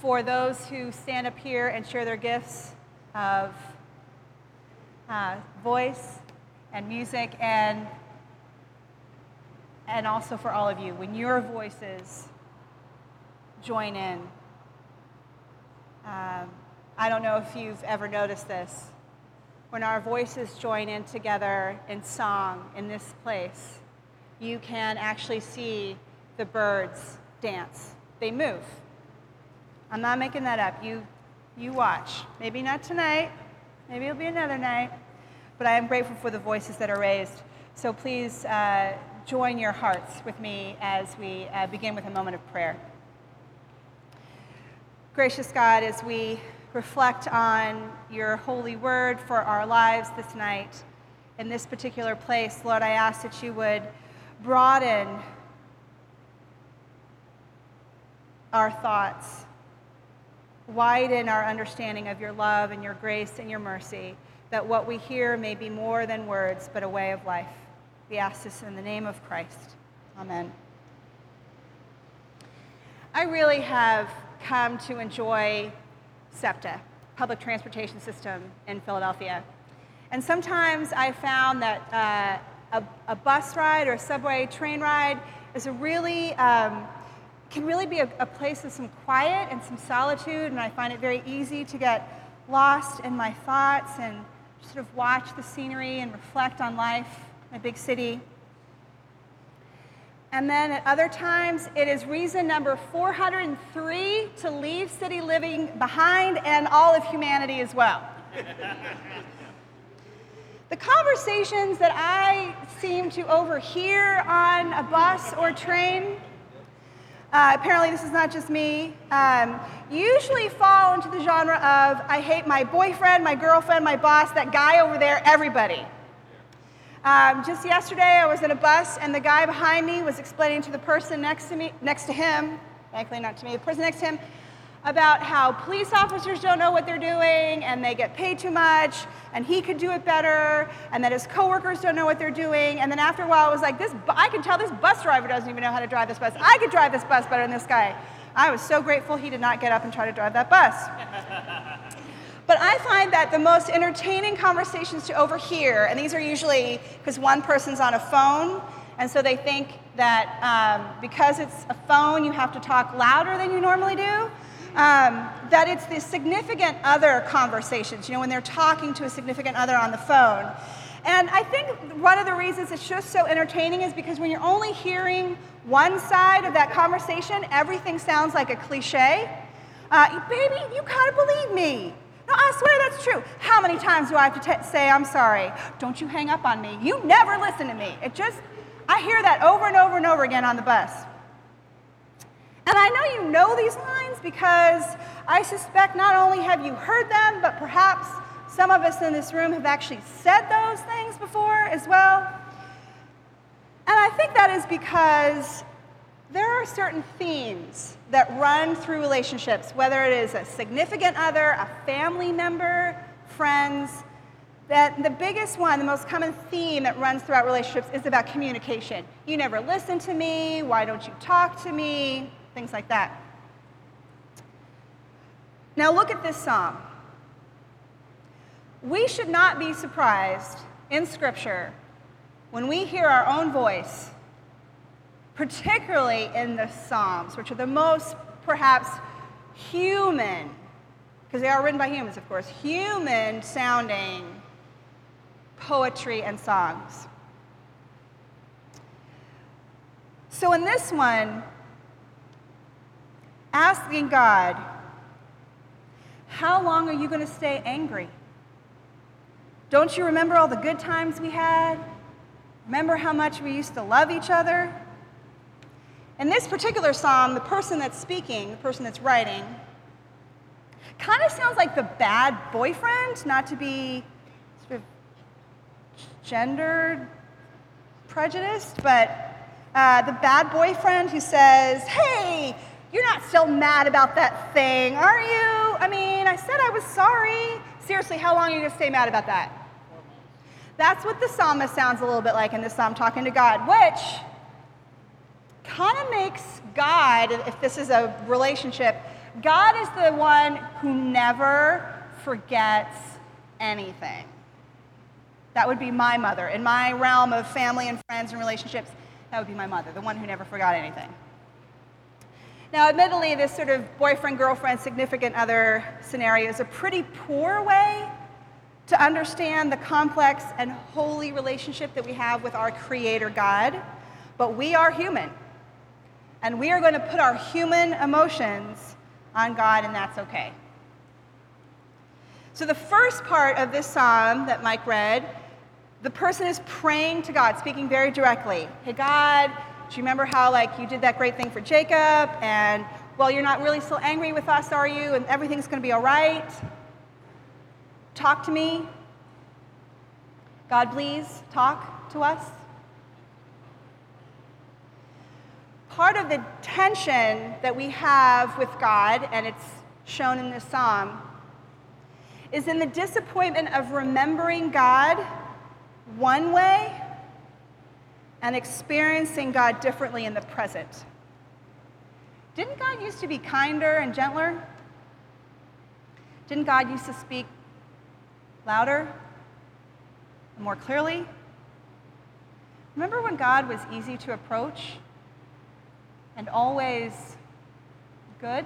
for those who stand up here and share their gifts of voice and music, and also for all of you, when your voices join in. I don't know if you've ever noticed this. When our voices join in together in song in this place, you can actually see the birds dance. They move. I'm not making that up. You watch. Maybe not tonight. Maybe it'll be another night. But I am grateful for the voices that are raised. So please join your hearts with me as we begin with a moment of prayer. Gracious God, as we reflect on your holy word for our lives this night in this particular place, Lord, I ask that you would broaden our thoughts, widen our understanding of your love and your grace and your mercy, that what we hear may be more than words, but a way of life. We ask this in the name of Christ. Amen. I really have come to enjoy SEPTA, public transportation system in Philadelphia. And sometimes I found that a bus ride or a subway train ride is a really, can really be a place of some quiet and some solitude, and I find it very easy to get lost in my thoughts and sort of watch the scenery and reflect on life in a big city. And then at other times, it is reason number 403 to leave city living behind and all of humanity as well. The conversations that I seem to overhear on a bus or train, apparently this is not just me, usually fall into the genre of, I hate my boyfriend, my girlfriend, my boss, that guy over there, everybody. Just yesterday, I was in a bus, and the guy behind me was explaining to the person next to him, thankfully not to me, the person next to him, about how police officers don't know what they're doing, and they get paid too much, and he could do it better, and that his coworkers don't know what they're doing. And then after a while, I was like, I can tell this bus driver doesn't even know how to drive this bus. I could drive this bus better than this guy. I was so grateful he did not get up and try to drive that bus. But I find that the most entertaining conversations to overhear, and these are usually because one person's on a phone, and so they think that because it's a phone, you have to talk louder than you normally do, that it's the significant other conversations, when they're talking to a significant other on the phone. And I think one of the reasons it's just so entertaining is because when you're only hearing one side of that conversation, everything sounds like a cliche. Baby, you gotta believe me. No, I swear that's true. How many times do I have to say, I'm sorry? Don't you hang up on me. You never listen to me. I hear that over and over and over again on the bus. And I know you know these lines because I suspect not only have you heard them, but perhaps some of us in this room have actually said those things before as well. And I think that is because there are certain themes that run through relationships, whether it is a significant other, a family member, friends, that the biggest one, the most common theme that runs throughout relationships is about communication. You never listen to me, why don't you talk to me, things like that. Now look at this psalm. We should not be surprised in Scripture when we hear our own voice, particularly in the Psalms, which are the most, perhaps, human, because they are written by humans, of course, human-sounding poetry and songs. So in this one, asking God, how long are you going to stay angry? Don't you remember all the good times we had? Remember how much we used to love each other? In this particular psalm, the person that's speaking, the person that's writing, kind of sounds like the bad boyfriend, not to be sort of gendered prejudiced, but the bad boyfriend who says, hey, you're not still mad about that thing, are you? I mean, I said I was sorry. Seriously, how long are you going to stay mad about that? That's what the psalmist sounds a little bit like in this psalm, talking to God, which kind of makes God, if this is a relationship, God is the one who never forgets anything. That would be my mother. In my realm of family and friends and relationships, that would be my mother, the one who never forgot anything. Now, admittedly, this sort of boyfriend, girlfriend, significant other scenario is a pretty poor way to understand the complex and holy relationship that we have with our Creator God. But we are human, and we are going to put our human emotions on God, and that's okay. So the first part of this psalm that Mike read, the person is praying to God, speaking very directly. Hey, God, do you remember how you did that great thing for Jacob? And, well, you're not really still angry with us, are you? And everything's going to be all right? Talk to me. God, please talk to us. Part of the tension that we have with God, and it's shown in this psalm, is in the disappointment of remembering God one way and experiencing God differently in the present. Didn't God used to be kinder and gentler? Didn't God used to speak louder and more clearly? Remember when God was easy to approach and always good?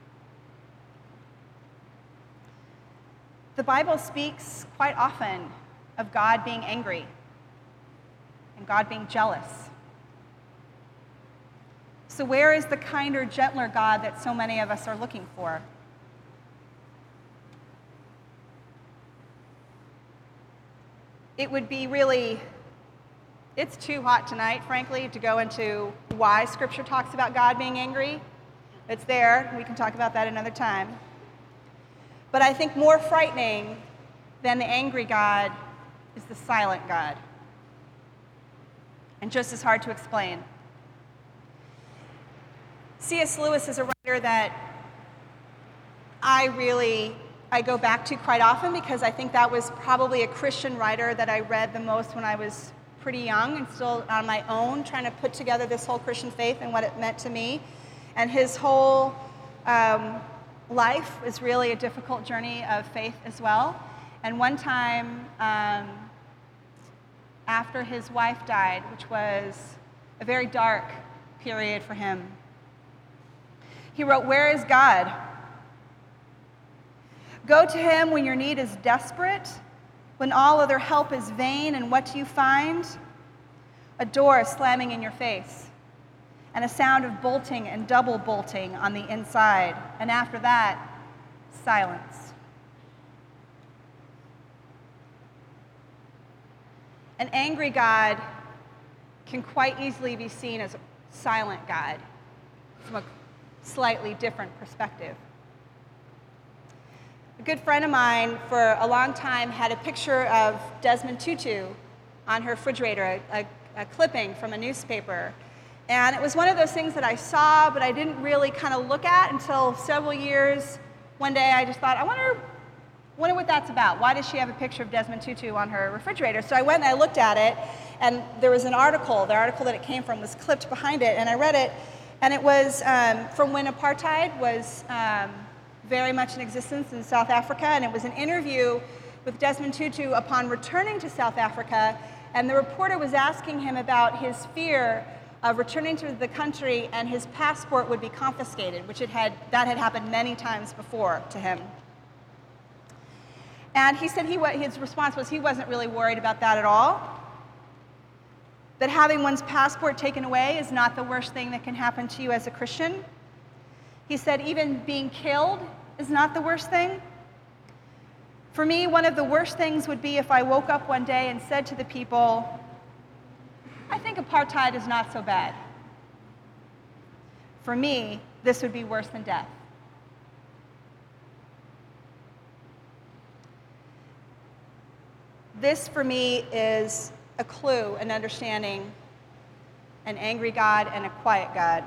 The Bible speaks quite often of God being angry and God being jealous. So where is the kinder, gentler God that so many of us are looking for? It would be it's too hot tonight, frankly, to go into why Scripture talks about God being angry. It's there. We can talk about that another time. But I think more frightening than the angry God is the silent God. And just as hard to explain. C.S. Lewis is a writer that I go back to quite often because I think that was probably a Christian writer that I read the most when I was pretty young and still on my own trying to put together this whole Christian faith and what it meant to me. And his whole life is really a difficult journey of faith as well. And one time, after his wife died, which was a very dark period for him, he wrote, "Where is God? Go to him when your need is desperate, when all other help is vain, and what do you find? A door slamming in your face, and a sound of bolting and double bolting on the inside. And after that, silence." An angry God can quite easily be seen as a silent God from a slightly different perspective. A good friend of mine for a long time had a picture of Desmond Tutu on her refrigerator, a clipping from a newspaper. And it was one of those things that I saw, but I didn't really kind of look at until several years. One day I just thought, I wonder what that's about. Why does she have a picture of Desmond Tutu on her refrigerator? So I went and I looked at it, and there was an article. The article that it came from was clipped behind it, and I read it, and it was from when apartheid was very much in existence in South Africa, and it was an interview with Desmond Tutu upon returning to South Africa, and the reporter was asking him about his fear of returning to the country and his passport would be confiscated, that had happened many times before to him. And he said his response was he wasn't really worried about that at all, that having one's passport taken away is not the worst thing that can happen to you as a Christian. He said even being killed is not the worst thing. For me, one of the worst things would be if I woke up one day and said to the people, I think apartheid is not so bad. For me, this would be worse than death. This, for me, is a clue in understanding an angry God and a quiet God.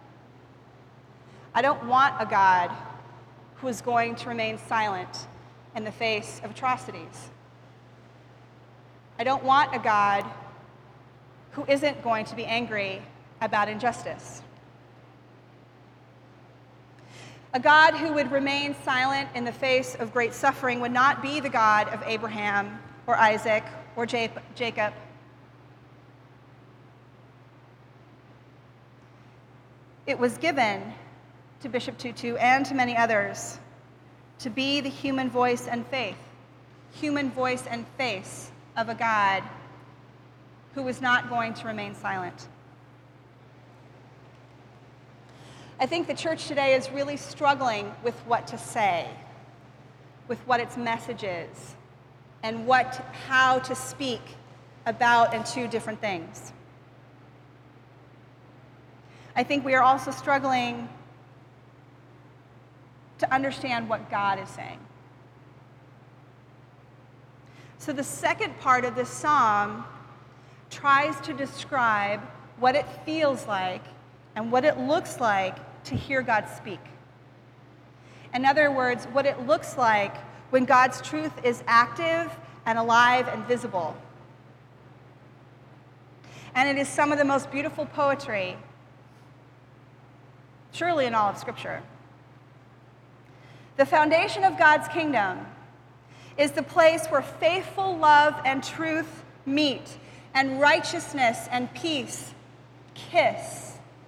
I don't want a God who is going to remain silent in the face of atrocities. I don't want a God who isn't going to be angry about injustice. A God who would remain silent in the face of great suffering would not be the God of Abraham or Isaac or Jacob. It was given to Bishop Tutu and to many others to be the human voice and face of a God who was not going to remain silent. I think the church today is really struggling with what to say, with what its message is, and how to speak about and to different things. I think we are also struggling to understand what God is saying. So the second part of this psalm tries to describe what it feels like and what it looks like to hear God speak. In other words, what it looks like when God's truth is active and alive and visible. And it is some of the most beautiful poetry, surely in all of Scripture. The foundation of God's kingdom is the place where faithful love and truth meet, and righteousness and peace kiss.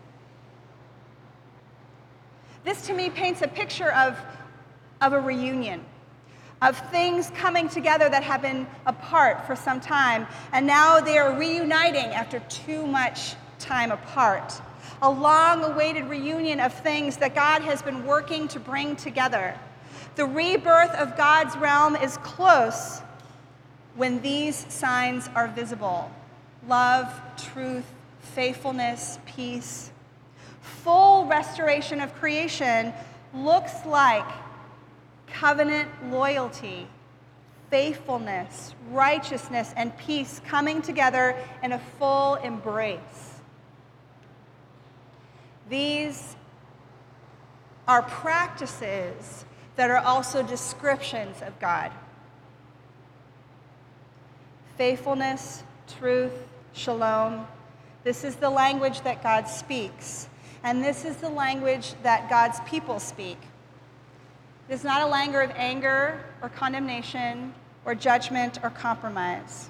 This to me paints a picture of a reunion, of things coming together that have been apart for some time, and now they are reuniting after too much time apart. A long-awaited reunion of things that God has been working to bring together. The rebirth of God's realm is close when these signs are visible: love, truth, faithfulness, peace. Full restoration of creation looks like covenant loyalty, faithfulness, righteousness, and peace coming together in a full embrace. These are practices that are also descriptions of God. Faithfulness, truth, shalom. This is the language that God speaks, and this is the language that God's people speak. It is not a language of anger or condemnation or judgment or compromise.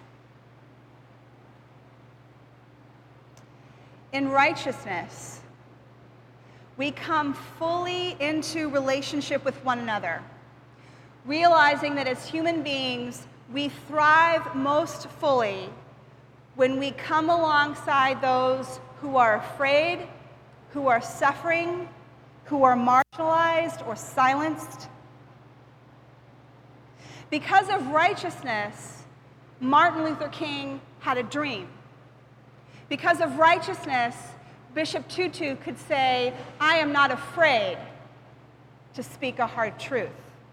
In righteousness, we come fully into relationship with one another, realizing that as human beings, we thrive most fully when we come alongside those who are afraid, who are suffering, who are marginalized or silenced. Because of righteousness, Martin Luther King had a dream. Because of righteousness, Bishop Tutu could say, "I am not afraid to speak a hard truth."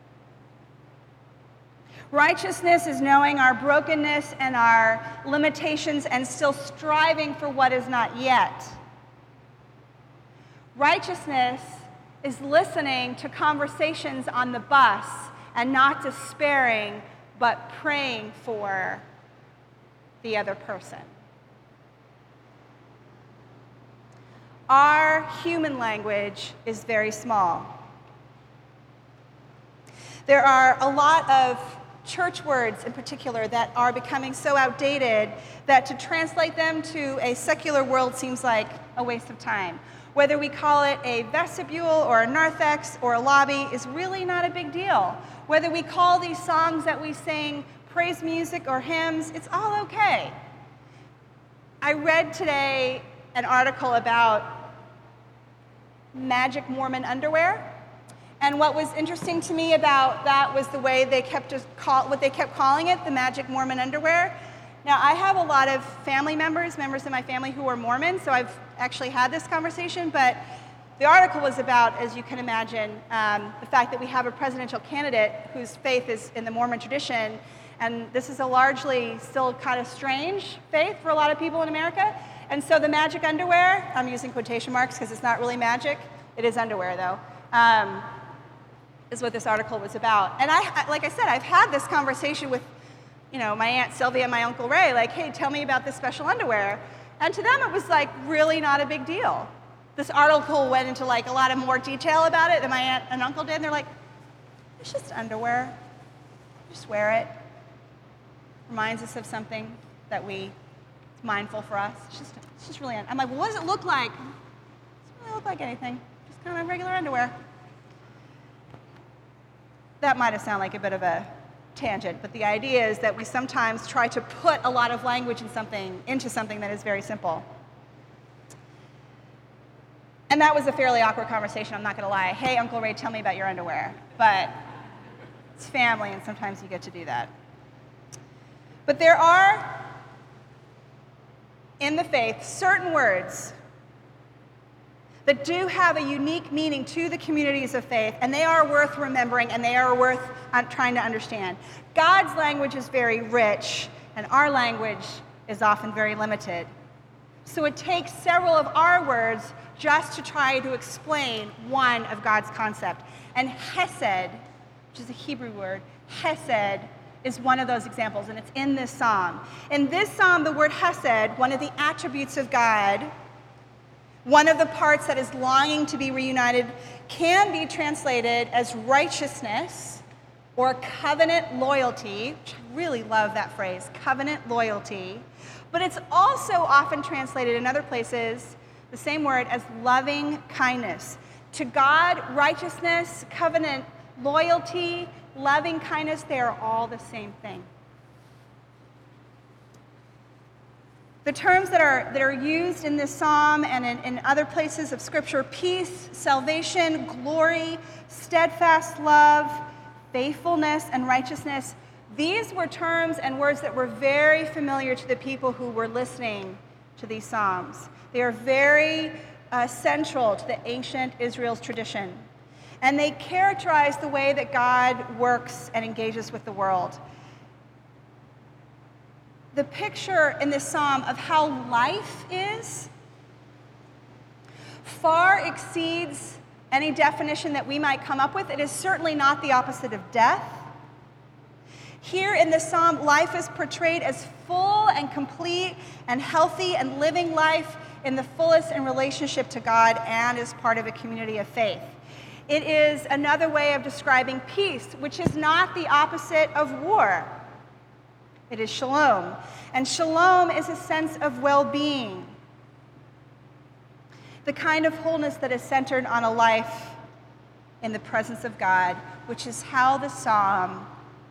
Righteousness is knowing our brokenness and our limitations and still striving for what is not yet. Righteousness is listening to conversations on the bus and not despairing, but praying for the other person. Our human language is very small. There are a lot of church words in particular that are becoming so outdated that to translate them to a secular world seems like a waste of time. Whether we call it a vestibule or a narthex or a lobby is really not a big deal. Whether we call these songs that we sing praise music or hymns, it's all okay. I read today an article about magic Mormon underwear. And what was interesting to me about that was the way they kept calling it, the magic Mormon underwear. Now, I have a lot of family members of my family who are Mormon, so I've actually had this conversation, but the article was about, as you can imagine, the fact that we have a presidential candidate whose faith is in the Mormon tradition, and this is a largely still kind of strange faith for a lot of people in America. And so the magic underwear, I'm using quotation marks because it's not really magic, it is underwear though, is what this article was about. And like I said, I've had this conversation with my Aunt Sylvia and my Uncle Ray, like, hey, tell me about this special underwear. And to them, it was like really not a big deal. This article went into like a lot of more detail about it than my aunt and uncle did. And they're like, it's just underwear. Just wear it. Reminds us of something that it's mindful for us. It's just really, I'm like, well, what does it look like? It doesn't really look like anything. Just kind of regular underwear. That might have sounded like a bit of a tangent, but the idea is that we sometimes try to put a lot of language into something that is very simple. And that was a fairly awkward conversation, I'm not going to lie. Hey, Uncle Ray, tell me about your underwear. But it's family, and sometimes you get to do that. But there are, in the faith, certain words that do have a unique meaning to the communities of faith, and they are worth remembering, and they are worth trying to understand. God's language is very rich, and our language is often very limited. So it takes several of our words just to try to explain one of God's concept. And hesed, which is a Hebrew word, hesed is one of those examples, and it's in this psalm. In this psalm, the word hesed, one of the attributes of God, one of the parts that is longing to be reunited, can be translated as righteousness or covenant loyalty, which I really love that phrase, covenant loyalty. But it's also often translated in other places, the same word, as loving kindness. To God, righteousness, covenant loyalty, loving kindness, they are all the same thing. The terms that are used in this psalm and in other places of Scripture, peace, salvation, glory, steadfast love, faithfulness, and righteousness, these were terms and words that were very familiar to the people who were listening to these psalms. They are very central to the ancient Israel's tradition. And they characterize the way that God works and engages with the world. The picture in this psalm of how life is far exceeds any definition that we might come up with. It is certainly not the opposite of death. Here in this psalm, life is portrayed as full and complete and healthy and living life in the fullest in relationship to God and as part of a community of faith. It is another way of describing peace, which is not the opposite of war. It is shalom. And shalom is a sense of well-being, the kind of wholeness that is centered on a life in the presence of God, which is how this psalm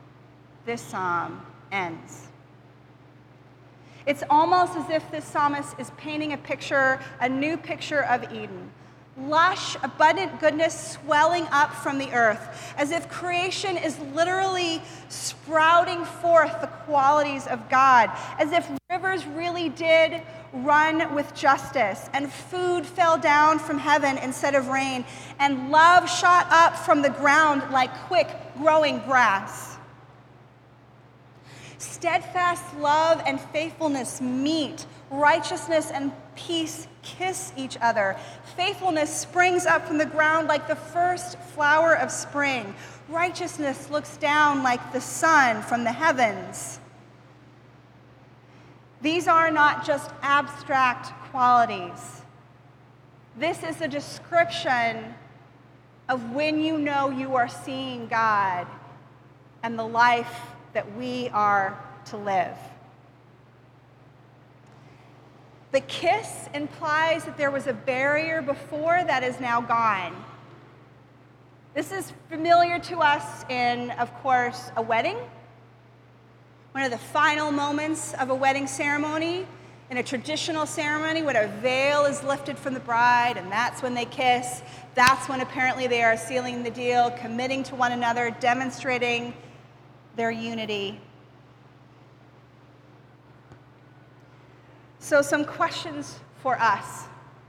ends. It's almost as if this psalmist is painting a new picture of Eden. Lush, abundant goodness swelling up from the earth, as if creation is literally sprouting forth the qualities of God, as if rivers really did run with justice, and food fell down from heaven instead of rain, and love shot up from the ground like quick growing grass. Steadfast love and faithfulness meet. Righteousness and peace kiss each other. Faithfulness springs up from the ground like the first flower of spring. Righteousness looks down like the sun from the heavens. These are not just abstract qualities. This is a description of when you know you are seeing God and the life that we are to live. The kiss implies that there was a barrier before that is now gone. This is familiar to us in, of course, a wedding. One of the final moments of a wedding ceremony, in a traditional ceremony, when a veil is lifted from the bride, and that's when they kiss. That's when apparently they are sealing the deal, committing to one another, demonstrating their unity. So some questions for us.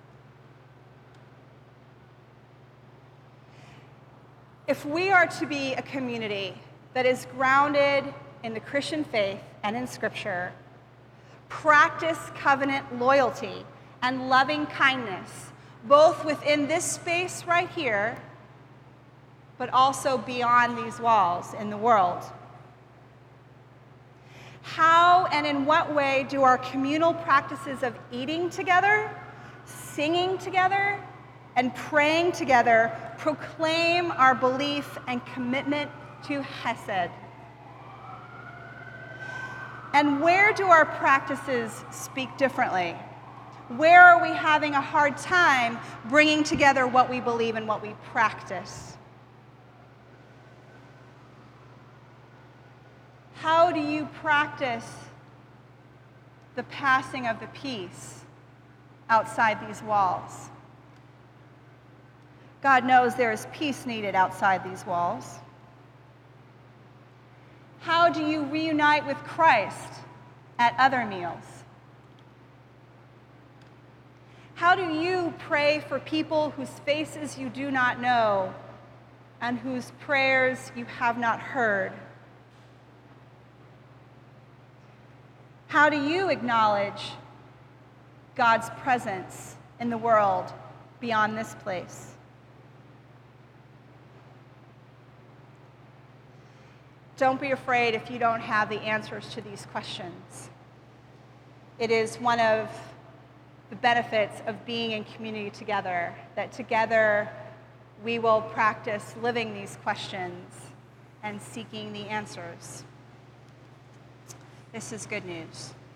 If we are to be a community that is grounded in the Christian faith and in Scripture, practice covenant loyalty and loving kindness, both within this space right here, but also beyond these walls in the world. How and in what way do our communal practices of eating together, singing together and praying together proclaim our belief and commitment to Hesed. And where do our practices speak differently? Where are we having a hard time bringing together what we believe and what we practice? How do you practice the passing of the peace outside these walls? God knows there is peace needed outside these walls. How do you reunite with Christ at other meals? How do you pray for people whose faces you do not know and whose prayers you have not heard? How do you acknowledge God's presence in the world beyond this place? Don't be afraid if you don't have the answers to these questions. It is one of the benefits of being in community together, that together we will practice living these questions and seeking the answers. This is good news.